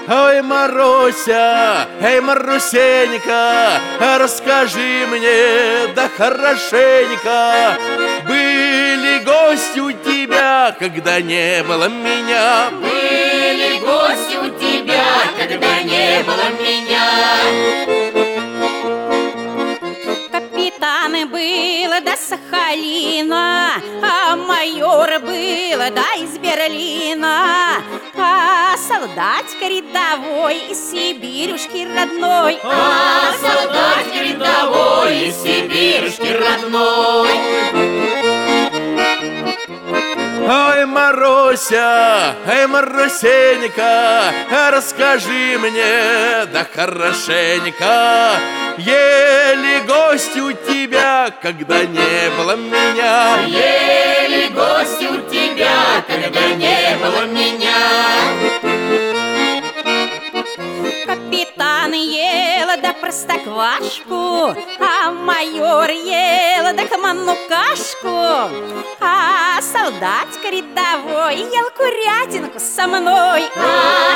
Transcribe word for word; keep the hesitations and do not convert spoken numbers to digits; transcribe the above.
Ой, Маруся, эй, Марусенька, расскажи мне, да хорошенько, были гости у тебя, когда не было меня? Были гости у тебя, когда не было меня. Капитан был до Сахалина, а майор был да из Берлина, а солдатик рядовой из Сибирюшки родной. А солдатик рядовой из Сибирюшки родной. Ой, Маруся, эй, Марусенька, расскажи мне, да хорошенько, ели гости у тебя, когда не было меня? Ели гости у тебя, когда не было меня. Капитан ел да простоквашку, а майор ел да команну кашку, а солдатик рядовой ел курятинку со мной. А